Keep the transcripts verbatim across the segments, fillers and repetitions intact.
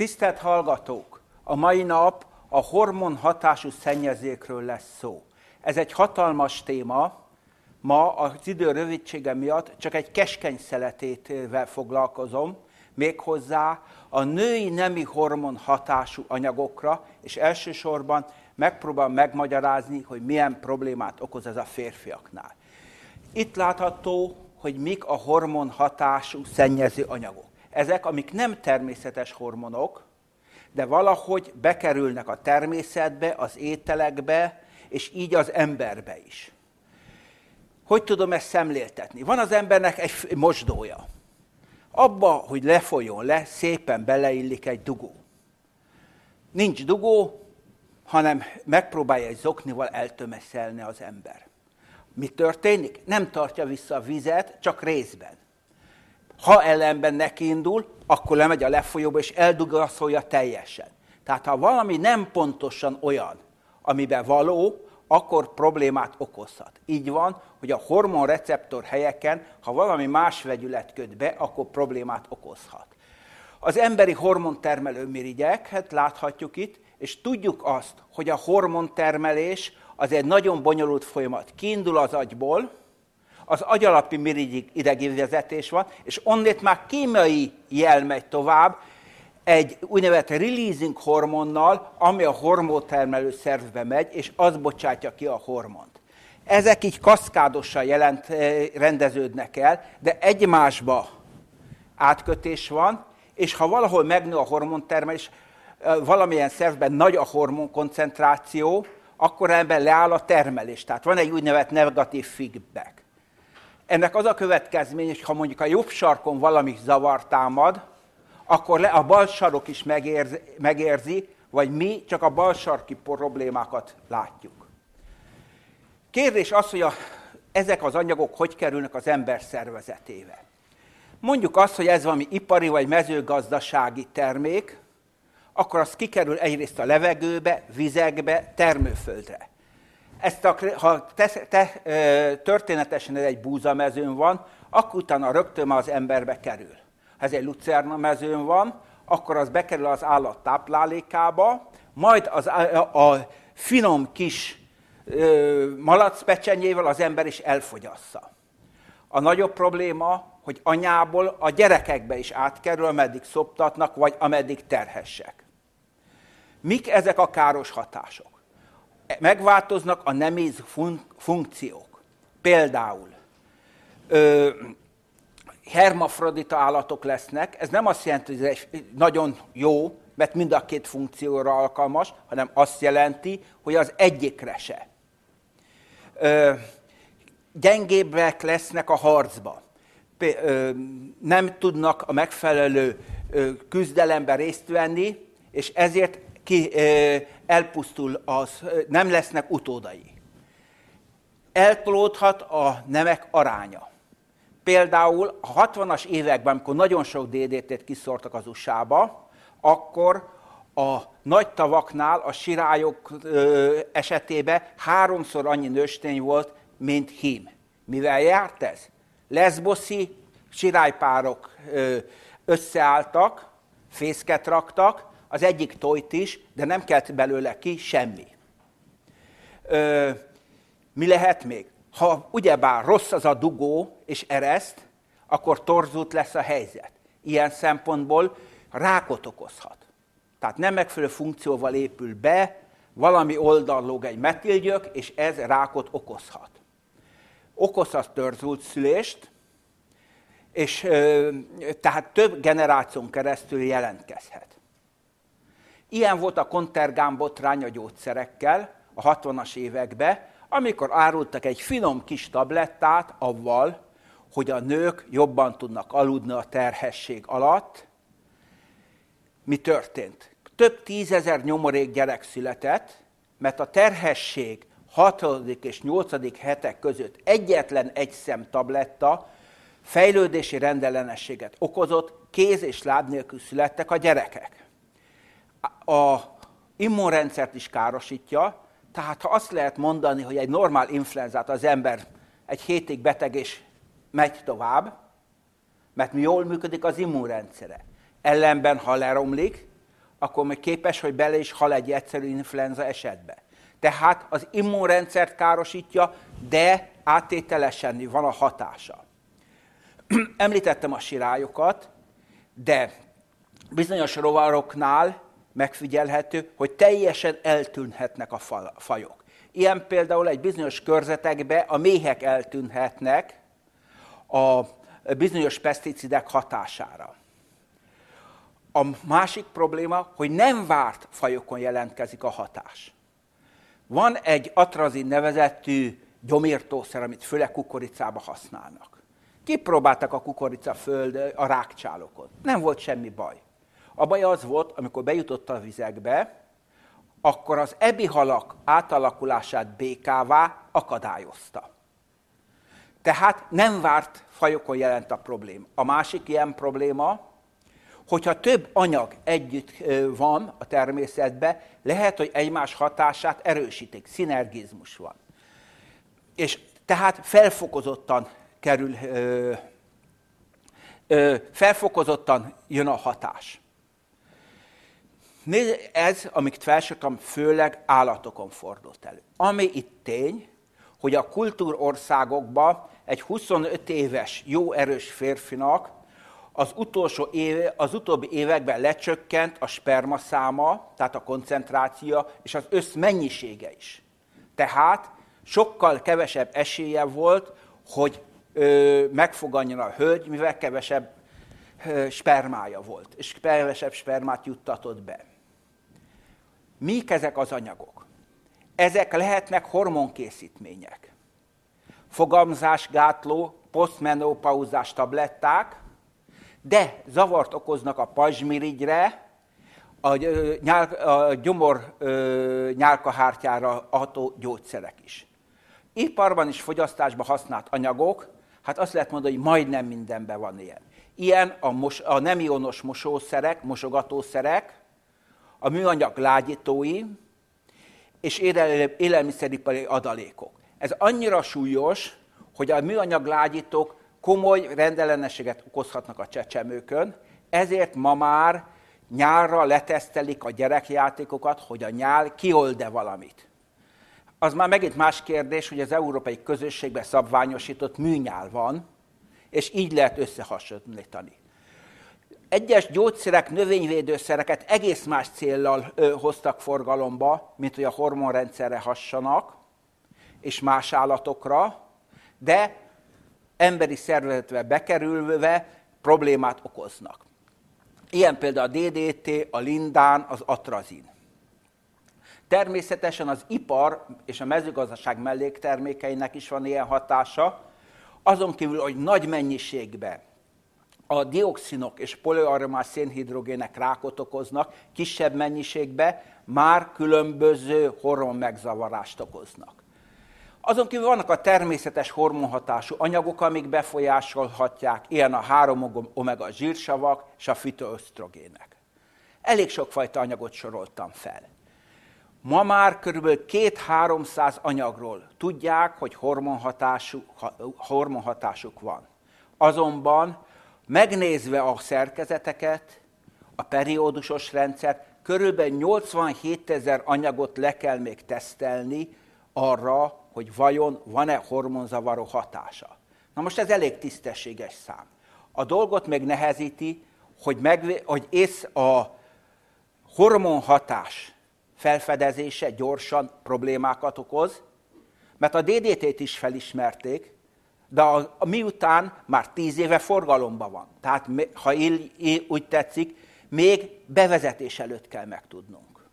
Tisztelt hallgatók! A mai nap a hormon hatású szennyezékről lesz szó. Ez egy hatalmas téma, ma az idő rövidsége miatt csak egy keskeny szeletével foglalkozom, méghozzá a női nemi hormon hatású anyagokra, és elsősorban megpróbálom megmagyarázni, hogy milyen problémát okoz ez a férfiaknál. Itt látható, hogy mik a hormon hatású szennyező anyagok. Ezek, amik nem természetes hormonok, de valahogy bekerülnek a természetbe, az ételekbe, és így az emberbe is. Hogy tudom ezt szemléltetni? Van az embernek egy mosdója. Abba, hogy lefolyjon le, szépen beleillik egy dugó. Nincs dugó, hanem megpróbálja egy zoknival eltömeszelni az ember. Mi történik? Nem tartja vissza a vizet, csak részben. Ha ellenben nekiindul, akkor lemegy a lefolyóba, és eldugaszolja teljesen. Tehát ha valami nem pontosan olyan, amiben való, akkor problémát okozhat. Így van, hogy a hormonreceptor helyeken, ha valami más vegyület köt be, akkor problémát okozhat. Az emberi hormontermelő mirigyeket láthatjuk itt, és tudjuk azt, hogy a hormontermelés az egy nagyon bonyolult folyamat. Kiindul az agyból, az agyalappi mirigyig idegvezetés van, és onnét már kémiai jel megy tovább, egy úgynevezett releasing hormonnal, ami a hormontermelő szervbe megy, és az bocsátja ki a hormont. Ezek így kaszkádosan jelent, rendeződnek el, de egymásba átkötés van, és ha valahol megnő a hormontermelés, valamilyen szervben nagy a hormonkoncentráció, akkor ebben leáll a termelés. Tehát van egy úgynevezett negatív feedback. Ennek az a következmény, hogy ha mondjuk a jobb sarkon valami zavar támad, akkor le, a bal sarok is megérzi, megérzi, vagy mi csak a bal sarki problémákat látjuk. Kérdés az, hogy a, ezek az anyagok hogy kerülnek az ember szervezetébe. Mondjuk azt, hogy ez valami ipari vagy mezőgazdasági termék, akkor az kikerül egyrészt a levegőbe, vizekbe, termőföldre. Ezt a, ha te, te, történetesen ez egy búzamezőn van, akkor utána rögtön már az emberbe kerül. Ha ez egy lucerna mezőn van, akkor az bekerül az állat táplálékába, majd az, a, a finom kis ö, malacpecsenyével az ember is elfogyassza. A nagyobb probléma, hogy anyából a gyerekekbe is átkerül, ameddig szoptatnak, vagy ameddig terhessek. Mik ezek a káros hatások? Megváltoznak a nemi fun- funkciók. Például ö, hermafrodita állatok lesznek, ez nem azt jelenti, hogy ez egy nagyon jó, mert mind a két funkcióra alkalmas, hanem azt jelenti, hogy az egyikre se. Ö, gyengébbek lesznek a harcba. Nem tudnak a megfelelő küzdelemben részt venni, és ezért ki, elpusztul, az, nem lesznek utódai. Eltolódhat a nemek aránya. Például a hatvanas években, amikor nagyon sok dé dé té-t kiszórtak az u es á-ba, akkor a nagy tavaknál, a sirályok esetében háromszor annyi nőstény volt, mint hím. Mivel járt ez? Leszboszi sirálypárok összeálltak, fészket raktak, az egyik tojt is, de nem kelt belőle ki semmi. Ö, mi lehet még? Ha ugyebár rossz az a dugó és ereszt, akkor torzult lesz a helyzet. Ilyen szempontból rákot okozhat. Tehát nem megfelelő funkcióval épül be, valami oldal lóg egy metilgyök, és ez rákot okozhat. Okozhat törzult szülést, és ö, tehát több generáción keresztül jelentkezhet. Ilyen volt a Contergan botrány a gyógyszerekkel a hatvanas években, amikor árultak egy finom kis tablettát avval, hogy a nők jobban tudnak aludni a terhesség alatt. Mi történt? Több tízezer nyomorék gyerek született, mert a terhesség hatodik és nyolcadik hetek között egyetlen egy szem tabletta fejlődési rendellenességet okozott, kéz és láb nélkül születtek a gyerekek. A immunrendszert is károsítja, tehát ha azt lehet mondani, hogy egy normál influenzát az ember egy hétig beteg és megy tovább, mert jól működik az immunrendszere. Ellenben, ha leromlik, akkor még képes, hogy bele is hal egy egyszerű influenza esetbe. Tehát az immunrendszert károsítja, de áttételesen van a hatása. Említettem a sirályokat, de bizonyos rovaroknál megfigyelhető, hogy teljesen eltűnhetnek a fajok. Ilyen például egy bizonyos körzetekben a méhek eltűnhetnek a bizonyos peszticidek hatására. A másik probléma, hogy nem várt fajokon jelentkezik a hatás. Van egy atrazin nevezetű gyomírtószer, amit főleg kukoricába használnak. Kipróbáltak a kukoricaföld a rákcsálokon. Nem volt semmi baj. A baj az volt, amikor bejutott a vizekbe, akkor az ebihalak átalakulását békává akadályozta. Tehát nem várt fajokon jelent a probléma. A másik ilyen probléma, hogyha több anyag együtt van a természetben, lehet, hogy egymás hatását erősítik, szinergizmus van. És tehát felfokozottan kerül, ö, ö, felfokozottan jön a hatás. Ez, amit felsoroltam, főleg állatokon fordult elő. Ami itt tény, hogy a kultúrországokban egy huszonöt éves, jó erős férfinak az, utolsó éve, az utóbbi években lecsökkent a spermaszáma, tehát a koncentráció, és az összmennyisége is. Tehát sokkal kevesebb esélye volt, hogy ö, megfoganjon a hölgy, mivel kevesebb ö, spermája volt, és kevesebb spermát juttatott be. Mik ezek az anyagok? Ezek lehetnek hormonkészítmények, fogamzásgátló, posztmenopauzás tabletták, de zavart okoznak a pajzsmirigyre, a, nyál, a gyomor ö, nyálkahártyára ható gyógyszerek is. Iparban és fogyasztásban használt anyagok, hát azt lehet mondani, hogy majdnem mindenben van ilyen. Ilyen a, mos, a nem ionos mosószerek, mosogatószerek, a műanyag lágyítói és élelmiszeripari adalékok. Ez annyira súlyos, hogy a műanyag lágyítók komoly rendellenességet okozhatnak a csecsemőkön, ezért ma már nyálra letesztelik a gyerekjátékokat, hogy a nyál kiold-e valamit. Az már megint más kérdés, hogy az európai közösségben szabványosított műnyál van, és így lehet összehasonlítani. Egyes gyógyszerek, növényvédőszereket egész más céllal ö, hoztak forgalomba, mint hogy a hormonrendszerre hassanak, és más állatokra, de emberi szervezetbe bekerülve problémát okoznak. Ilyen például a dé dé té, a lindán, az atrazin. Természetesen az ipar és a mezőgazdaság melléktermékeinek is van ilyen hatása, azon kívül, hogy nagy mennyiségben a dioxinok és poliaromás szénhidrogének rákot okoznak, kisebb mennyiségben már különböző hormonmegzavarást okoznak. Azon kívül vannak a természetes hormonhatású anyagok, amik befolyásolhatják, ilyen a három omega zsírsavak és a fitoösztrogének. Elég sokfajta anyagot soroltam fel. Ma már kb. kétszáz-háromszáz anyagról tudják, hogy hormonhatásuk, hormonhatásuk van. Azonban megnézve a szerkezeteket, a periódusos rendszert, körülbelül nyolcvanhétezer anyagot le kell még tesztelni arra, hogy vajon van-e hormonzavaró hatása. Na most ez elég tisztességes szám. A dolgot még nehezíti, hogy, megvé- hogy ész a hormonhatás felfedezése gyorsan problémákat okoz, mert a dé dé té-t is felismerték, de a, a miután már tíz éve forgalomban van. Tehát ha él, él, úgy tetszik, még bevezetés előtt kell megtudnunk.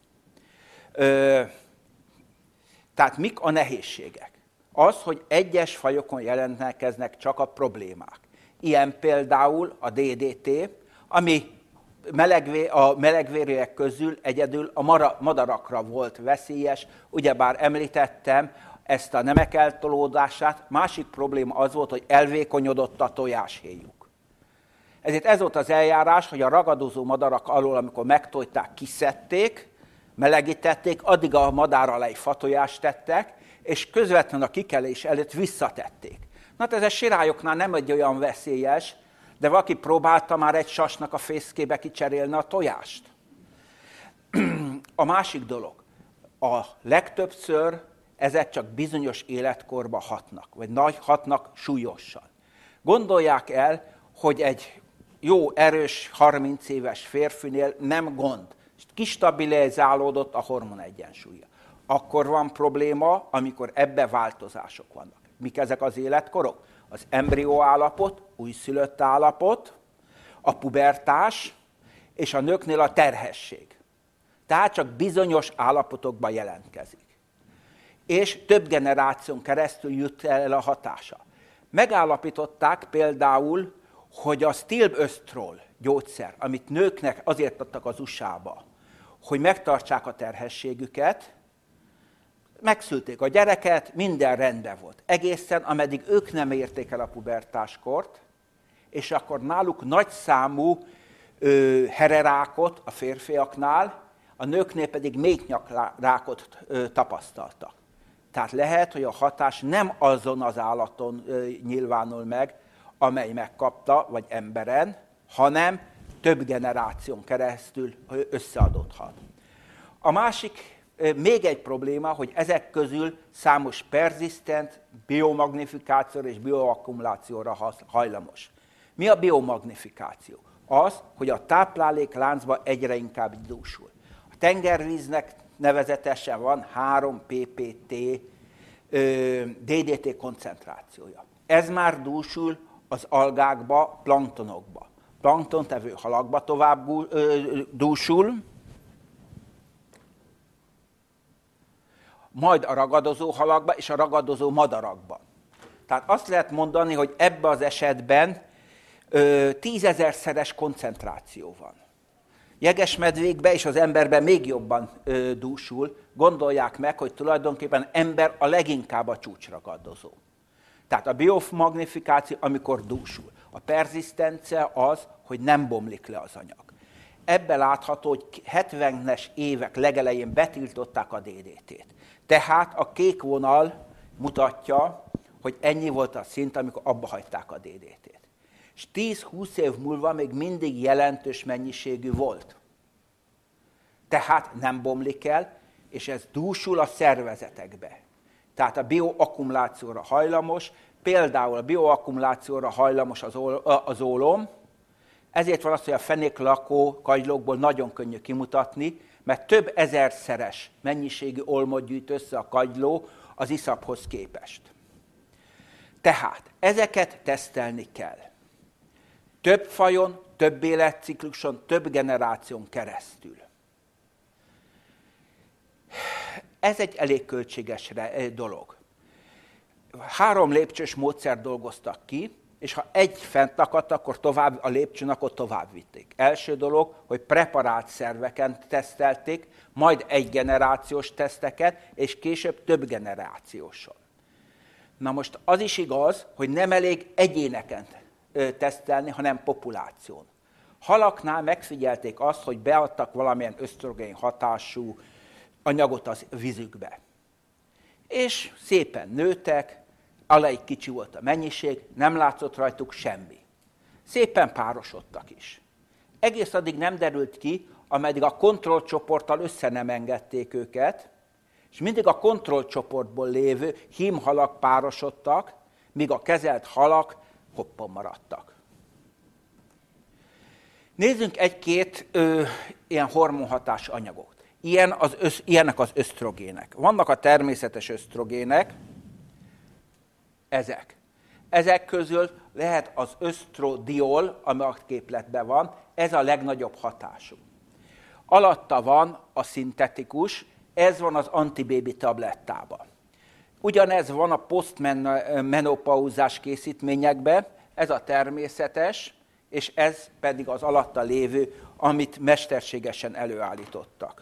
Ö, tehát mik a nehézségek? Az, hogy egyes fajokon jelentkeznek csak a problémák. Ilyen például a dé dé té, ami melegvé, a melegvérűek közül egyedül a mara, madarakra volt veszélyes, ugyebár említettem ezt a nemek eltolódását, másik probléma az volt, hogy elvékonyodott a tojáshéjuk. Ezért ez volt az eljárás, hogy a ragadozó madarak alól, amikor megtojták, kiszedték, melegítették, addig a madár alá egy fatojást tettek, és közvetlenül a kikelés előtt visszatették. Na hát ez a sirályoknál nem egy olyan veszélyes, de valaki próbálta már egy sasnak a fészkébe kicserélni a tojást. A másik dolog, a legtöbbször ezek csak bizonyos életkorba hatnak, vagy nagy hatnak súlyosan. Gondolják el, hogy egy jó, erős, harminc éves férfinél nem gond, kistabilizálódott a hormon egyensúlya. Akkor van probléma, amikor ebbe változások vannak. Mik ezek az életkorok? Az embrió állapot, újszülött állapot, a pubertás, és a nőknél a terhesség. Tehát csak bizonyos állapotokban jelentkezik. És több generáción keresztül jut el a hatása. Megállapították például, hogy a stilbösztrol gyógyszer, amit nőknek azért adtak az u es á-ba, hogy megtartsák a terhességüket, megszülték a gyereket, minden rendben volt. Egészen, ameddig ők nem érték el a pubertáskort, és akkor náluk nagyszámú ö, hererákot a férfiaknál, a nőknél pedig méhnyarákot ö, tapasztaltak. Tehát lehet, hogy a hatás nem azon az állaton ö, nyilvánul meg, amely megkapta, vagy emberen, hanem több generáción keresztül összeadódhat. A másik, még egy probléma, hogy ezek közül számos perzisztent, biomagnifikációra és bioakkumulációra hajlamos. Mi a biomagnifikáció? Az, hogy a táplálékláncba egyre inkább dúsul. A tengervíznek nevezetesen van három pé pé té dé dé té koncentrációja. Ez már dúsul az algákba, planktonokba. Planktontevő halakba tovább dúsul, majd a ragadozó halakba és a ragadozó madarakba. Tehát azt lehet mondani, hogy ebben az esetben tízezerszeres koncentráció van. Jegesmedvékben és az emberben még jobban ö, dúsul. Gondolják meg, hogy tulajdonképpen ember a leginkább a csúcsragadozó. Tehát a biomagnifikáció, amikor dúsul. A perzisztencia az, hogy nem bomlik le az anyag. Ebben látható, hogy hetvenes évek legelején betiltották a dé dé té-t. Tehát a kék vonal mutatja, hogy ennyi volt a szint, amikor abba hagyták a dé dé té-t. És tíz-húsz év múlva még mindig jelentős mennyiségű volt. Tehát nem bomlik el, és ez dúsul a szervezetekbe. Tehát a bioakkumulációra hajlamos, például a bioakkumulációra hajlamos az, az ólom, ezért van az, hogy a fenéklakó kagylókból nagyon könnyű kimutatni, mert több ezerszeres mennyiségű olmot gyűjt össze a kagyló az iszaphoz képest. Tehát ezeket tesztelni kell. Több fajon, több életcikluson, több generáción keresztül. Ez egy elég költséges dolog. Három lépcsős módszert dolgoztak ki, és ha egy fent akadt, akkor tovább, a lépcsőn, akkor tovább vitték. Első dolog, hogy preparált szerveken tesztelték, majd egy generációs teszteket, és később több generációson. Na most az is igaz, hogy nem elég egyéneken tesztelni, hanem populáción. Halaknál megfigyelték azt, hogy beadtak valamilyen ösztrogén hatású anyagot az vízükbe. És szépen nőtek, alig kicsi volt a mennyiség, nem látszott rajtuk semmi. Szépen párosodtak is. Egész addig nem derült ki, ameddig a kontrollcsoporttal össze nem engedték őket, és mindig a kontrollcsoportból lévő hímhalak párosodtak, míg a kezelt halak hoppon maradtak. Nézzünk egy-két ö, ilyen hormonhatás anyagot. Ilyen az össz, ilyenek az ösztrogének. Vannak a természetes ösztrogének, ezek. Ezek közül lehet az ösztrodiol, ami a képletben van, ez a legnagyobb hatású. Alatta van a szintetikus, ez van az antibébi tablettában. Ugyanez van a posztmenopauzás készítményekben, ez a természetes, és ez pedig az alatta lévő, amit mesterségesen előállítottak.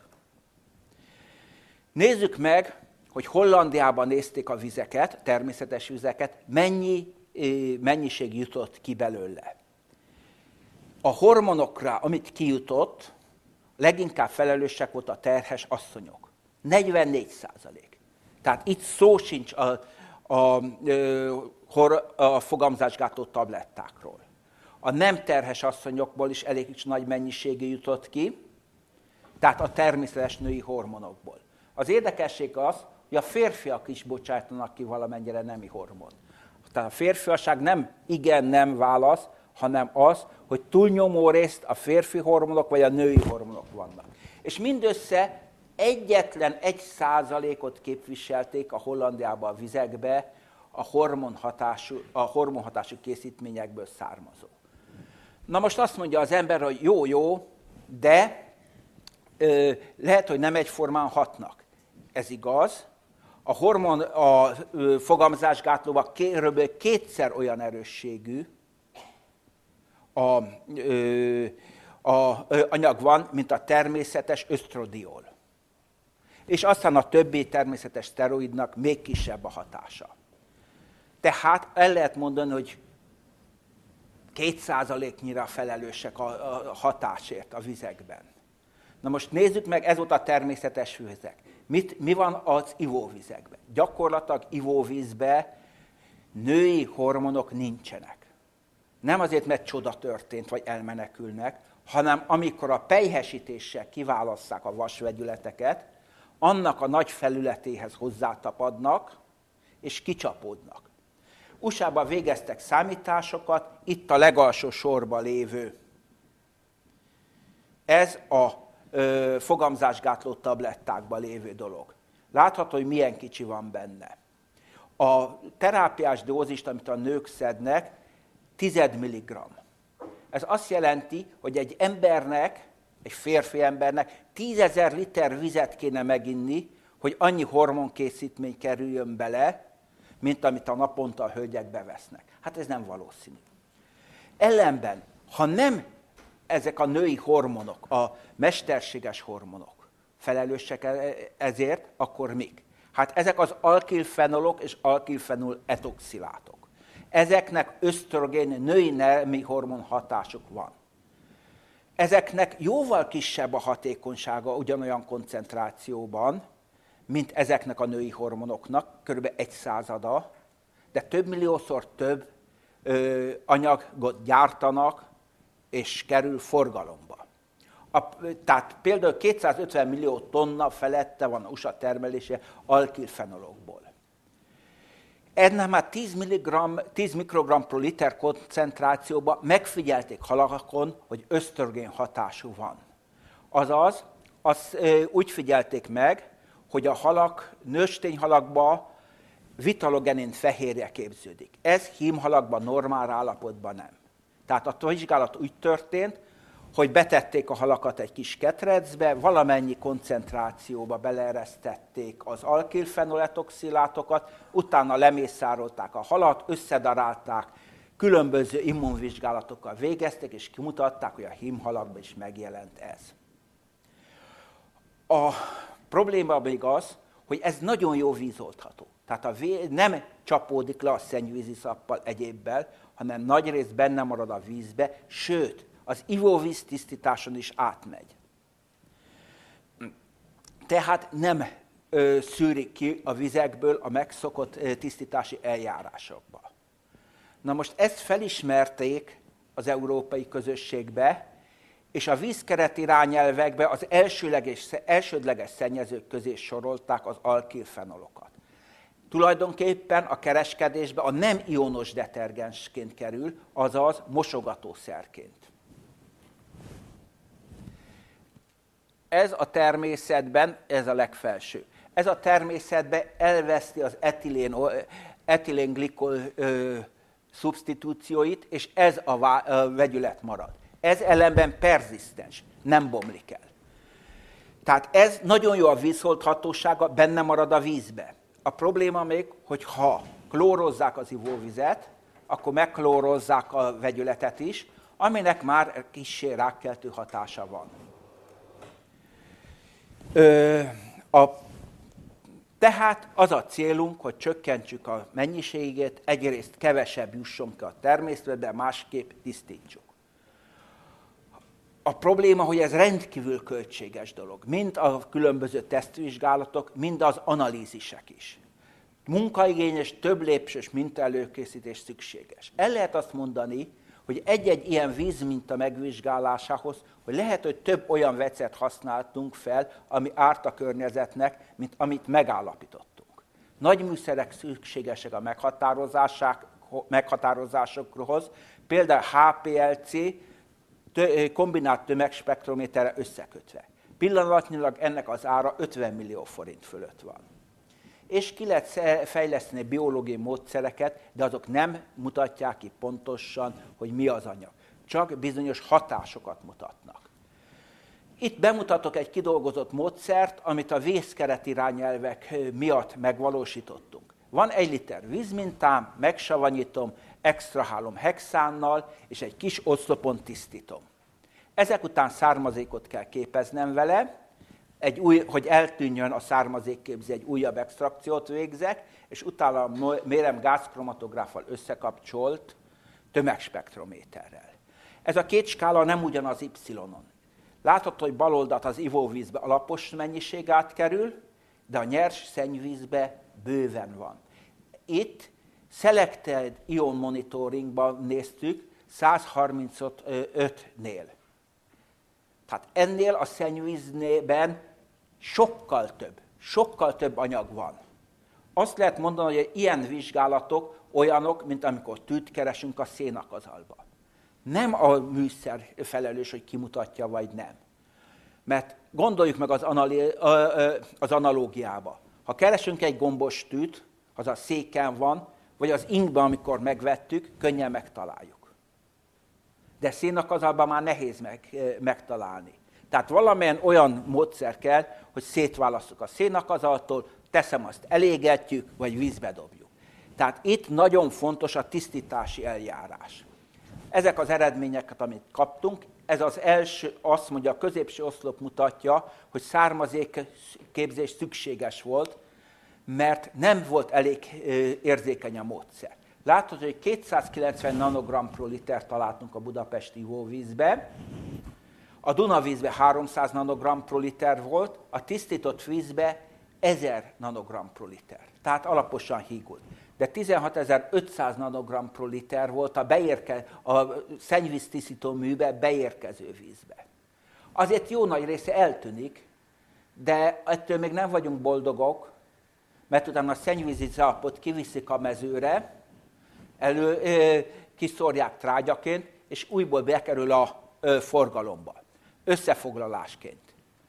Nézzük meg, hogy Hollandiában nézték a vizeket, természetes vizeket, mennyi mennyiség jutott ki belőle. A hormonokra, amit kijutott, leginkább felelősek volt a terhes asszonyok. negyvennégy százalék. Tehát itt szó sincs a, a, a fogamzásgátló tablettákról. A nem terhes asszonyokból is elég nagy mennyiségű jutott ki, Tehát a természetes női hormonokból. Az érdekesség az, hogy a férfiak is bocsájtanak ki valamennyire nemi hormon. Tehát a férfiasság nem igen-nem válasz, hanem az, hogy túlnyomó részt a férfi hormonok vagy a női hormonok vannak. És mindössze egyetlen egy százalékot képviselték a Hollandiában a vizekbe a hormonhatású, a hormonhatású készítményekből származó. Na most azt mondja az ember, hogy jó-jó, de ö, lehet, hogy nem egyformán hatnak. Ez igaz. A hormon a ö, fogamzásgátlóban kb. Kétszer olyan erősségű a, ö, a ö, anyag van, mint a természetes ösztrodiol. És aztán a többi természetes szteroidnak még kisebb a hatása. Tehát el lehet mondani, hogy két százaléknyira felelősek a, a hatásért a vizekben. Na most nézzük meg, ez volt a természetes vizek. Mit, mi van az ivóvizekben? Gyakorlatilag ivóvízben női hormonok nincsenek. Nem azért, mert csoda történt, vagy elmenekülnek, hanem amikor a pelyhesítéssel kiválasszák a vasvegyületeket, annak a nagy felületéhez hozzátapadnak, és kicsapódnak. u es á-ban végeztek számításokat, itt a legalsó sorba lévő. Ez a ö, fogamzásgátló tablettákban lévő dolog. Látható, hogy milyen kicsi van benne. A terápiás dózist, amit a nők szednek, tíz milligramm. Ez azt jelenti, hogy egy embernek, egy férfi embernek tízezer liter vizet kéne meginni, hogy annyi hormonkészítmény kerüljön bele, mint amit a naponta a hölgyek bevesznek. Hát ez nem valószínű. Ellenben, ha nem ezek a női hormonok, a mesterséges hormonok felelősek ezért, akkor mik? Hát ezek az alkilfenolok és alkilfenol etoxilátok. Ezeknek ösztrogén női nemi hormon hatásuk van. Ezeknek jóval kisebb a hatékonysága ugyanolyan koncentrációban, mint ezeknek a női hormonoknak, kb. Egy százada, de több milliószor több ö, anyagot gyártanak, és kerül forgalomba. A, tehát például kétszázötven millió tonna felette van a u es á termelése alkilfenolokból. Ennek már tíz mikrogramm per liter koncentrációban megfigyelték halakon, hogy ösztrogén hatású van. Azaz, azt ö, úgy figyelték meg, hogy a halak, nőstényhalakban vitalogenin fehérje képződik. Ez hímhalakban normál állapotban nem. Tehát a vizsgálat úgy történt, hogy betették a halakat egy kis ketrecbe, valamennyi koncentrációba beleeresztették az alkilfenoletoxilátokat, utána lemészárolták a halat, összedarálták, különböző immunvizsgálatokkal végezték, és kimutatták, hogy a hímhalakban is megjelent ez. A probléma még az, hogy ez nagyon jó vízoltható. Tehát a víz nem csapódik le a szennyvízi szappal egyébbel, hanem nagyrészt benne marad a vízbe, sőt, az ivóvíz tisztításon is átmegy. Tehát nem ö, szűrik ki a vizekből a megszokott ö, tisztítási eljárásokba. Na most ezt felismerték az európai közösségbe, és a vízkeret irányelvekbe az elsőleges, elsődleges szennyezők közé sorolták az alkilfenolokat. Tulajdonképpen a kereskedésbe a nem ionos detergensként kerül, azaz mosogatószerként. Ez a természetben, ez a legfelső. Ez a természetben elveszti az etilén, etilenglikol ö, szubstitúcióit, és ez a vá, ö, vegyület marad. Ez ellenben perzisztens, nem bomlik el. Tehát ez nagyon jó a vízholdhatósága, benne marad a vízbe. A probléma még, hogy ha klórozzák az ivóvizet, akkor megklórozzák a vegyületet is, aminek már kissé rákkeltő hatása van. Ö, a, tehát az a célunk, hogy csökkentsük a mennyiségét, egyrészt kevesebb jusson ki a természetbe, de másképp tisztítsuk. A probléma, hogy ez rendkívül költséges dolog. Mind a különböző tesztvizsgálatok, mind az analízisek is. Munkaigényes, több lépcsős mintaelőkészítés szükséges. El lehet azt mondani, hogy egy-egy ilyen vízminta megvizsgálásához, hogy lehet, hogy több olyan vegyszert használtunk fel, ami árt a környezetnek, mint amit megállapítottunk. Nagy műszerek szükségesek a meghatározásokhoz, például há pé el cé kombinált tömegspektrométerre összekötve. Pillanatnyilag ennek az ára ötven millió forint fölött van. És ki lehet fejleszteni biológiai módszereket, de azok nem mutatják ki pontosan, hogy mi az anyag. Csak bizonyos hatásokat mutatnak. Itt bemutatok egy kidolgozott módszert, amit a vészkeret irányelvek miatt megvalósítottunk. Van egy liter vízmintám, megsavanyítom, extrahálom hexánnal, és egy kis oszlopon tisztítom. Ezek után származékot kell képeznem vele, egy új, hogy eltűnjön a származékképző, egy újabb extrakciót végzek, és utána mérem gázkromatográffal összekapcsolt tömegspektrométerrel. Ez a két skála nem ugyanaz Y-on. Látható, hogy bal oldalt az ivóvízbe alapos mennyiség átkerül, de a nyers szennyvízbe bőven van. Itt Selected Ion Monitoringban néztük száz harmincötnél. Tehát ennél a szennyvízben sokkal több, sokkal több anyag van. Azt lehet mondani, hogy ilyen vizsgálatok olyanok, mint amikor tűt keresünk a szénakazalba. Nem a műszer felelős, hogy kimutatja, vagy nem. Mert gondoljuk meg az, anali- az analógiába. Ha keresünk egy gombos tűt, az a széken van, vagy az inkben, amikor megvettük, könnyen megtaláljuk. De szénakazalban már nehéz meg, megtalálni. Tehát valamilyen olyan módszer kell, hogy szétválasztjuk a szénakazaltól, teszem azt, elégetjük, vagy vízbe dobjuk. Tehát itt nagyon fontos a tisztítási eljárás. Ezek az eredményeket, amit kaptunk, ez az első, azt mondja, a középső oszlop mutatja, hogy származékképzés szükséges volt, mert nem volt elég érzékeny a módszer. Látod, hogy kétszázkilencven nanogramm pro liter találtunk a budapesti ivóvízbe, a Dunavízbe háromszáz nanogramm pro liter volt, a tisztított vízbe ezer nanogramm pro liter. Tehát alaposan hígult. De tizenhatezer-ötszáz nanogramm pro liter volt a, beérke, a szennyvíztisztító műbe beérkező vízbe. Azért jó nagy része eltűnik, de ettől még nem vagyunk boldogok, mert utána a szennyvízi zsákot kiviszik a mezőre, elő, ö, kiszórják trágyaként, és újból bekerül a ö, forgalomba. Összefoglalásként.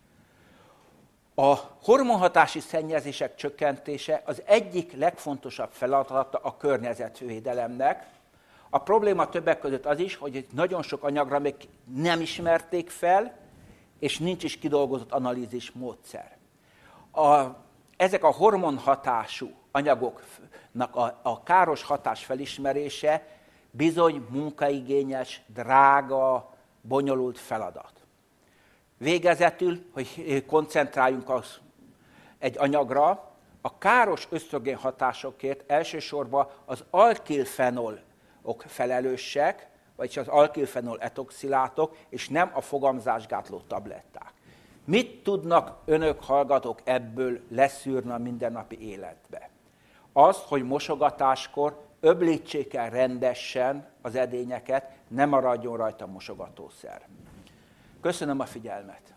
A hormonhatási szennyezések csökkentése az egyik legfontosabb feladata a környezetvédelemnek. A probléma többek között az is, hogy nagyon sok anyagra még nem ismerték fel, és nincs is kidolgozott analízis módszer. A, ezek a hormonhatású anyagoknak a, a káros hatás felismerése bizony munkaigényes, drága, bonyolult feladat. Végezetül, hogy koncentráljunk az egy anyagra, a káros ösztrogén hatásokért elsősorban az alkilfenolok felelősek, vagyis az alkilfenol etoxilátok, és nem a fogamzásgátló tabletták. Mit tudnak önök, hallgatók ebből leszűrni a mindennapi életbe? Azt, hogy mosogatáskor öblítsék el rendesen az edényeket, ne maradjon rajta mosogatószer. Köszönöm a figyelmet!